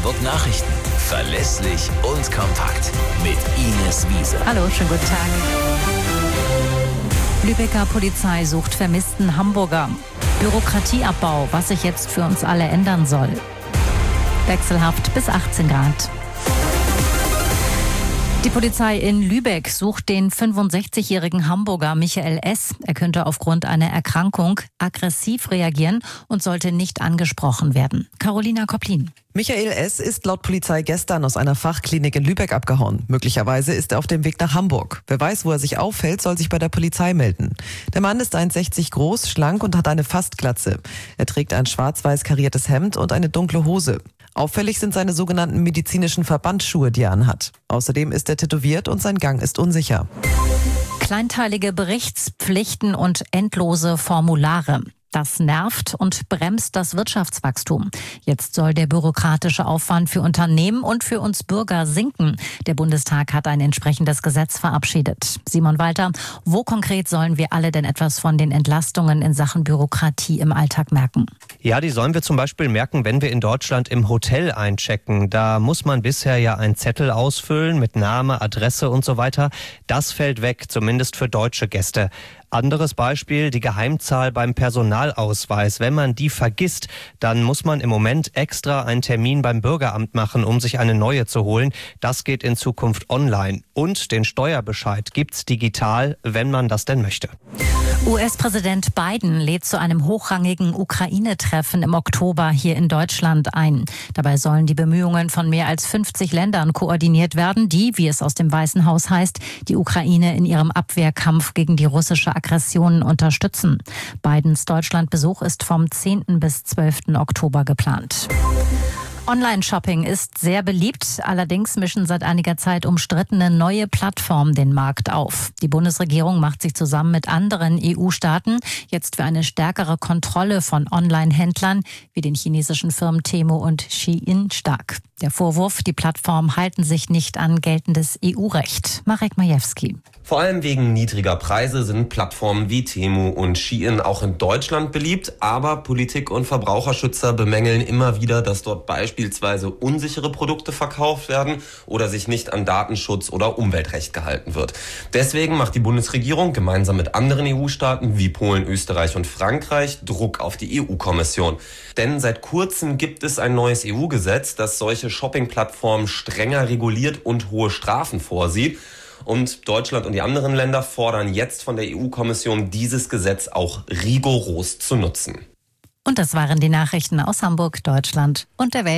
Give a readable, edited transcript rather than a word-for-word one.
Hamburg Nachrichten. Verlässlich und kompakt. Mit Ines Wiese. Hallo, schönen guten Tag. Lübecker Polizei sucht vermissten Hamburger. Bürokratieabbau, was sich jetzt für uns alle ändern soll. Wechselhaft bis 18 Grad. Die Polizei in Lübeck sucht den 65-jährigen Hamburger Michael S. Er könnte aufgrund einer Erkrankung aggressiv reagieren und sollte nicht angesprochen werden. Carolina Kopplin. Michael S. ist laut Polizei gestern aus einer Fachklinik in Lübeck abgehauen. Möglicherweise ist er auf dem Weg nach Hamburg. Wer weiß, wo er sich aufhält, soll sich bei der Polizei melden. Der Mann ist 1,60 groß, schlank und hat eine Fastglatze. Er trägt ein schwarz-weiß kariertes Hemd und eine dunkle Hose. Auffällig sind seine sogenannten medizinischen Verbandsschuhe, die er anhat. Außerdem ist er tätowiert und sein Gang ist unsicher. Kleinteilige Berichtspflichten und endlose Formulare. Das nervt und bremst das Wirtschaftswachstum. Jetzt soll der bürokratische Aufwand für Unternehmen und für uns Bürger sinken. Der Bundestag hat ein entsprechendes Gesetz verabschiedet. Simon Walter, wo konkret sollen wir alle denn etwas von den Entlastungen in Sachen Bürokratie im Alltag merken? Ja, die sollen wir zum Beispiel merken, wenn wir in Deutschland im Hotel einchecken. Da muss man bisher ja einen Zettel ausfüllen mit Name, Adresse und so weiter. Das fällt weg, zumindest für deutsche Gäste. Anderes Beispiel, die Geheimzahl beim Personalausweis. Wenn man die vergisst, dann muss man im Moment extra einen Termin beim Bürgeramt machen, um sich eine neue zu holen. Das geht in Zukunft online. Und den Steuerbescheid gibt's digital, wenn man das denn möchte. US-Präsident Biden lädt zu einem hochrangigen Ukraine-Treffen im Oktober hier in Deutschland ein. Dabei sollen die Bemühungen von mehr als 50 Ländern koordiniert werden, die, wie es aus dem Weißen Haus heißt, die Ukraine in ihrem Abwehrkampf gegen die russische Aggression unterstützen. Bidens Deutschlandbesuch ist vom 10. bis 12. Oktober geplant. Online-Shopping ist sehr beliebt, allerdings mischen seit einiger Zeit umstrittene neue Plattformen den Markt auf. Die Bundesregierung macht sich zusammen mit anderen EU-Staaten jetzt für eine stärkere Kontrolle von Online-Händlern wie den chinesischen Firmen Temu und Shein stark. Der Vorwurf, die Plattformen halten sich nicht an geltendes EU-Recht. Marek Majewski. Vor allem wegen niedriger Preise sind Plattformen wie Temu und Shein auch in Deutschland beliebt, aber Politik und Verbraucherschützer bemängeln immer wieder, dass dort beispielsweise unsichere Produkte verkauft werden oder sich nicht an Datenschutz oder Umweltrecht gehalten wird. Deswegen macht die Bundesregierung gemeinsam mit anderen EU-Staaten wie Polen, Österreich und Frankreich Druck auf die EU-Kommission. Denn seit kurzem gibt es ein neues EU-Gesetz, das solche Shopping-Plattformen strenger reguliert und hohe Strafen vorsieht. Und Deutschland und die anderen Länder fordern jetzt von der EU-Kommission, dieses Gesetz auch rigoros zu nutzen. Und das waren die Nachrichten aus Hamburg, Deutschland und der Welt.